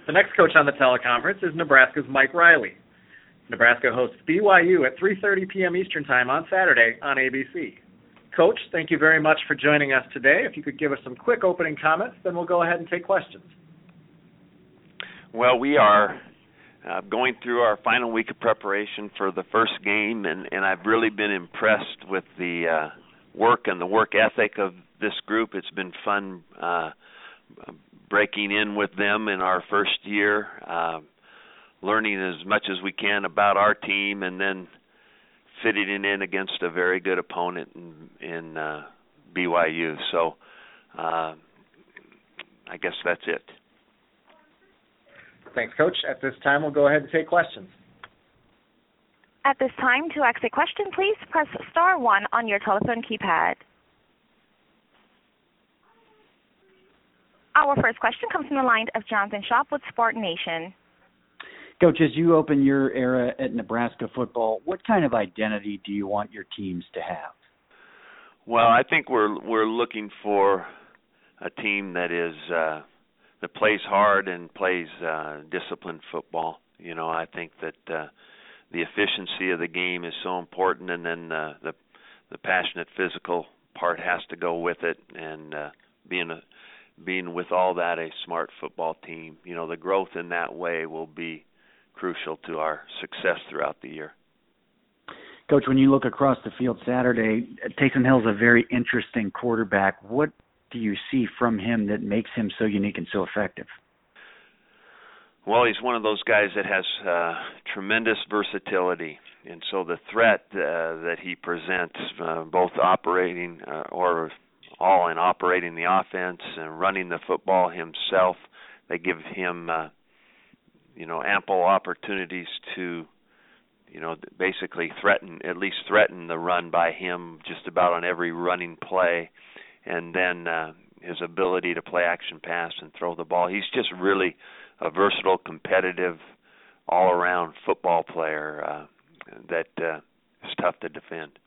The next coach on the teleconference is Nebraska's Mike Riley. Nebraska hosts BYU at 3:30 p.m. Eastern Time on Saturday on ABC. Coach, thank you very much for joining us today. If you could give us some quick opening comments, then we'll go ahead and take questions. Well, we are going through our final week of preparation for the first game, and I've really been impressed with the work and the work ethic of this group. It's been fun breaking in with them in our first year, learning as much as we can about our team, and then fitting it in against a very good opponent in BYU. So I guess that's it. Thanks, Coach. At this time, we'll go ahead and take questions. At this time, to ask a question, please press star 1 on your telephone keypad. Our first question comes from the line of Jonathan Schaap with Spartan Nation. Coach, as you open your era at Nebraska football, what kind of identity do you want your teams to have? Well, I think we're looking for a team that is that plays hard and plays disciplined football. You know, I think that the efficiency of the game is so important, and then the passionate physical part has to go with it, and being with all that a smart football team. You know, the growth in that way will be crucial to our success throughout the year. Coach, when you look across the field Saturday, Taysom Hill's a very interesting quarterback. What do you see from him that makes him so unique and so effective? Well, he's one of those guys that has tremendous versatility, and so the threat that he presents, both operating or all in operating the offense and running the football himself, they give him, ample opportunities to, basically at least threaten the run by him just about on every running play. And then his ability to play action pass and throw the ball. He's just really a versatile, competitive, all-around football player that is tough to defend.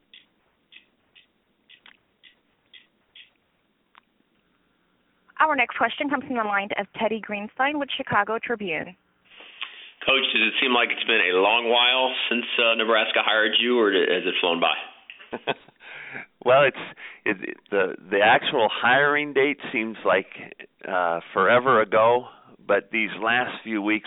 Our next question comes from the line of Teddy Greenstein with Chicago Tribune. Coach, does it seem like it's been a long while since Nebraska hired you, or has it flown by? Well, the actual hiring date seems like forever ago, but these last few weeks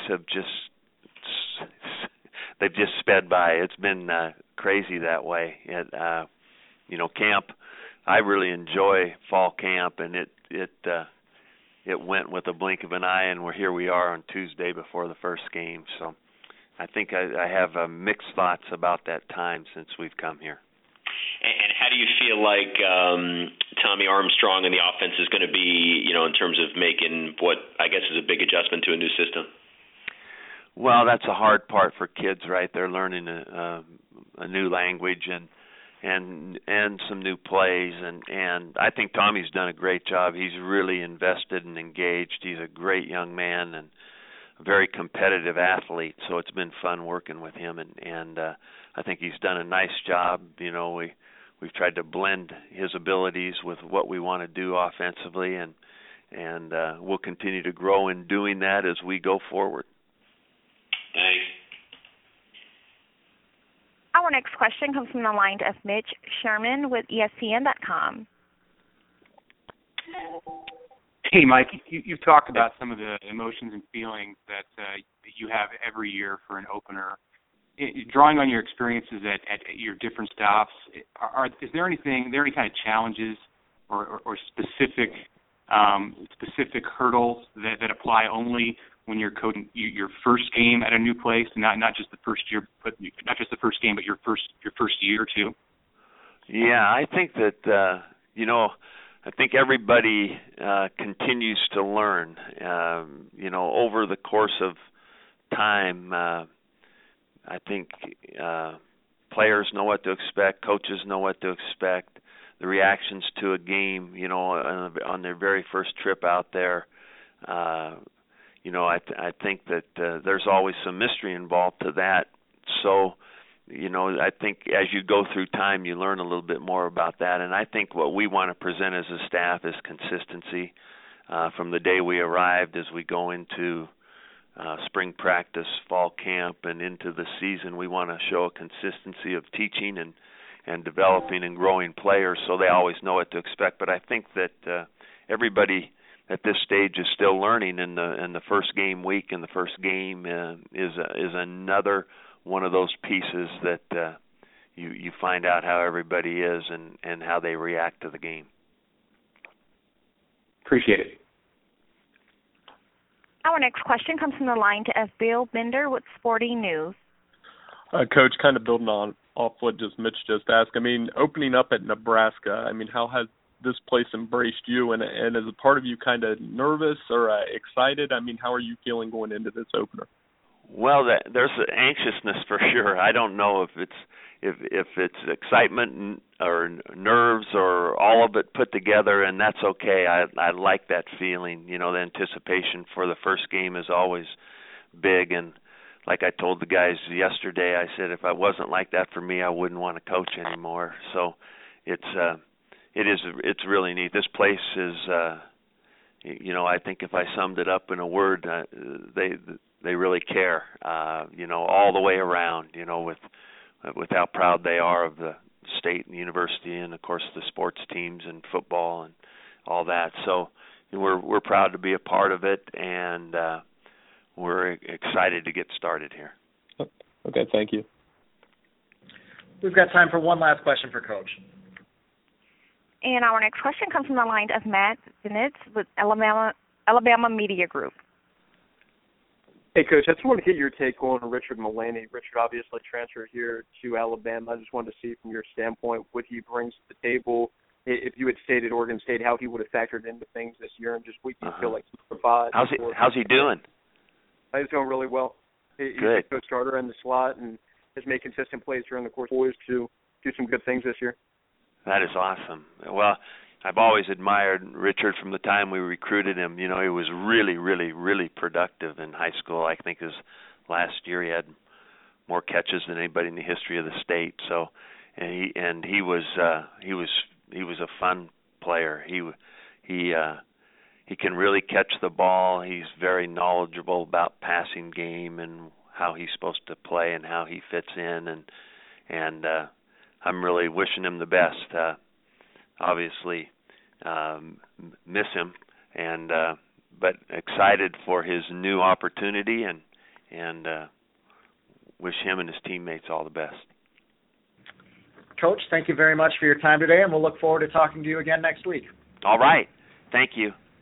they've just sped by. It's been crazy that way. Camp. I really enjoy fall camp, and it went with a blink of an eye, and we are on Tuesday before the first game. So I think I have mixed thoughts about that time since we've come here. And how do you feel like Tommy Armstrong and the offense is going to be, in terms of making what I guess is a big adjustment to a new system? Well, that's a hard part for kids, right? They're learning a new language and some new plays, and I think Tommy's done a great job. He's really invested and engaged. He's a great young man and a very competitive athlete, so it's been fun working with him, and I think he's done a nice job. We've tried to blend his abilities with what we want to do offensively, and we'll continue to grow in doing that as we go forward. Thanks. Our next question comes from the line of Mitch Sherman with ESPN.com. Hey, Mike, you've talked about some of the emotions and feelings that you have every year for an opener. Drawing on your experiences at your different stops, is there any kind of challenges or specific hurdles that apply only when you're coaching your first game at a new place, not just the first year, but not just the first game, but your first year or two? Yeah, I think that I think everybody continues to learn. Over the course of time, I think players know what to expect, coaches know what to expect. The reactions to a game, on their very first trip out there, I think that there's always some mystery involved to that. So, I think as you go through time, you learn a little bit more about that. And I think what we want to present as a staff is consistency from the day we arrived as we go into spring practice, fall camp, and into the season. We want to show a consistency of teaching and developing and growing players, so they always know what to expect. But I think that everybody at this stage is still learning, in the first game week and the first game is another one of those pieces that you find out how everybody is and how they react to the game. Appreciate it. Our next question comes from the line of Bill Bender with Sporting News. Coach, kind of building off what Mitch just asked. I mean, opening up at Nebraska, I mean, how has this place embraced you? And is a part of you kind of nervous or excited? I mean, how are you feeling going into this opener? Well, there's anxiousness for sure. I don't know if it's excitement or nerves or all of it put together, and that's okay. I like that feeling. You know, the anticipation for the first game is always big, and like I told the guys yesterday, I said if I wasn't like that for me, I wouldn't want to coach anymore. So it's really neat. This place is, I think if I summed it up in a word, they really care, all the way around, with how proud they are of the state and the university and, of course, the sports teams and football and all that. So we're proud to be a part of it, and we're excited to get started here. Okay, thank you. We've got time for one last question for Coach. And our next question comes from the line of Matt Zenitz with Alabama Media Group. Hey, Coach, I just wanted to get your take on Richard Mullaney. Richard obviously transferred here to Alabama. I just wanted to see from your standpoint what he brings to the table. If you had stayed at Oregon State, how he would have factored into things this year, and just what you feel like he provides. How's he doing? He's doing really well. He's a good starter in the slot and has made consistent plays during the course of boys to do some good things this year. That is awesome. Well, I've always admired Richard from the time we recruited him. He was really, really, really productive in high school. I think his last year he had more catches than anybody in the history of the state. So, and he was a fun player. He can really catch the ball. He's very knowledgeable about passing game and how he's supposed to play and how he fits in, and I'm really wishing him the best. Obviously, miss him, but excited for his new opportunity, and wish him and his teammates all the best. Coach, thank you very much for your time today, and we'll look forward to talking to you again next week. All right. Thank you.